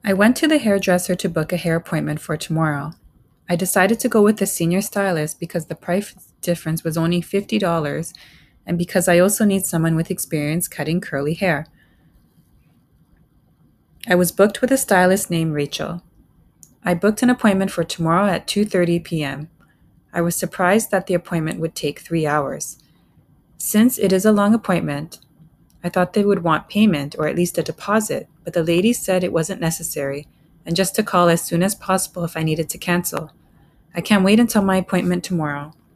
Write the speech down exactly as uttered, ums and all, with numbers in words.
I went to the hairdresser to book a hair appointment for tomorrow. I decided to go with the senior stylist because the price difference was only fifty dollars and because I also need someone with experience cutting curly hair. I was booked with a stylist named Rachel. I booked an appointment for tomorrow at two thirty p m. I was surprised that the appointment would take three hours. Since it is a long appointment, I thought they would want payment or at least a deposit, but the lady said it wasn't necessary and just to call as soon as possible if I needed to cancel. I can't wait until my appointment tomorrow.